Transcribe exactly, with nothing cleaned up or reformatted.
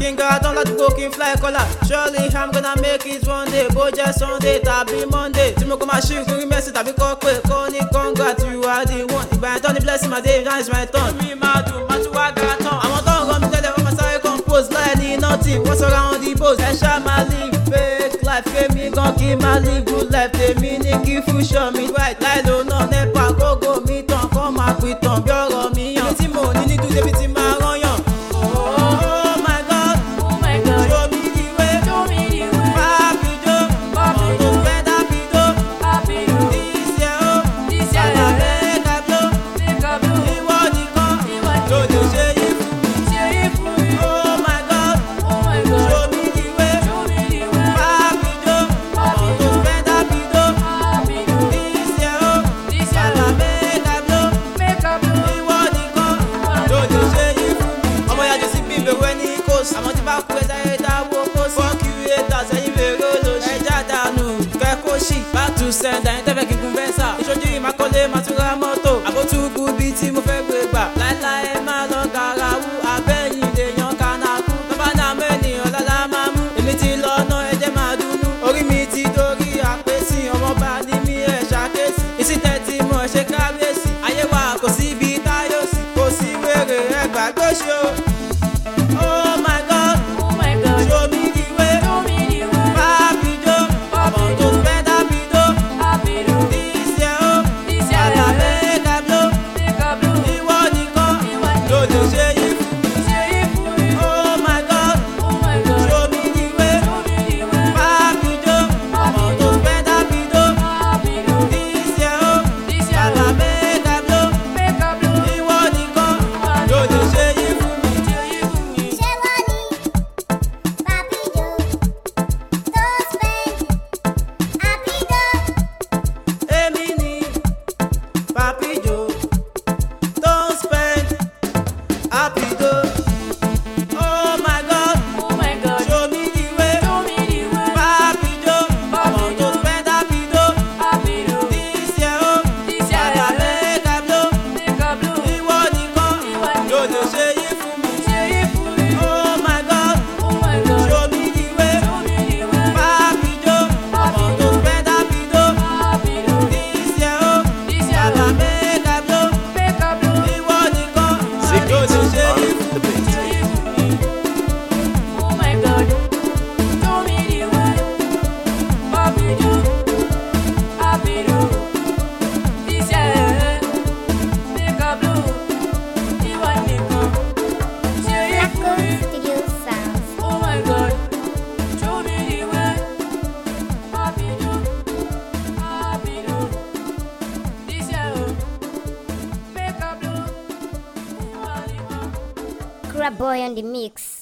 King girl, I don't like to go king fly collar. Surely I'm gonna make it one day. Go just Sunday, tàbí Monday. Tí mo kọ́ máa ṣí ìkúrí mẹ́sì tàbí kọ́ pé kọ́ ní congrats, you are the one. Ìgbà yẹn tán ni blessing my day, now it's my turn. Mi máa dùn, máa tún wá gara tán. Àwọn tó ń rán mi tẹ́lẹ̀ wọ́n máa sáré compose láì ní nothing. Wọ́n sọ̀rọ̀ àwọn dìbò. Ẹ ṣá máa live fake life. Kémi gan kí máa live good life. Tèmi ní kí future mi bright. Láì lò náà nepa gógó mi tàn kọ́ máa pè tàn bí ọ̀rọ̀ mi yàn. Ibi tí mo ní ní dúdú débi tí máa rán yàn. Àmọ́ tí bá kú ẹja ẹja wo kó sí. Fuck you haters ẹ̀yin fèrè olóṣì. Ẹja dànù kẹ́ kó ṣì. Back to send ẹ̀yin tẹ́fẹ̀ kí n gun fẹ́nsà. Ìṣojú ìmákọ́lé máa tún ra mọ́tò. Àbótúkú bí tí mo fẹ́ gbé gbà. Láíláí máa lọ gàrà wú. Abẹ́yìn lè yan kanaku. Tọ́ba náà mọ ènìyàn lọ́la máa mú. Èmi ti lọ ná ẹ̀jẹ̀ máa dúdú. Orí mi ti dorí àpèsè. Ọmọba ní mi ẹ̀ ṣàkésì. Ìsìtẹ́ tí mo ṣe kábíyèsí. Ayé wa kò sí ibi táyọ̀sì. Kò sí wèrè ẹgbàgbọ́sí o. Oh my God. Show me the way. Papido, to spend Papido. This year, oh, Baba make a blow. Ìwọ nìkan ló lè ṣe yìí fún mi. Oh my God. Show me the way. Papido, to spend Papido. This year, oh, Baba make a blow. Ìwọ nìkan ló lè ṣe yìí fún mi. Papido, don't spend Papido. Oh my God, show me the way. Papido, don't spend Papido. This year, oh, Baba make a blow. Ìwọ nìkan ló lè ṣe yìí fún mi. Oh my God, show me the way. Papido, don't spend Papido. This year, oh, Baba make a blow. Ìwọ nìkan ló lè ṣe yìí fún mi. Crab Boy on the mix.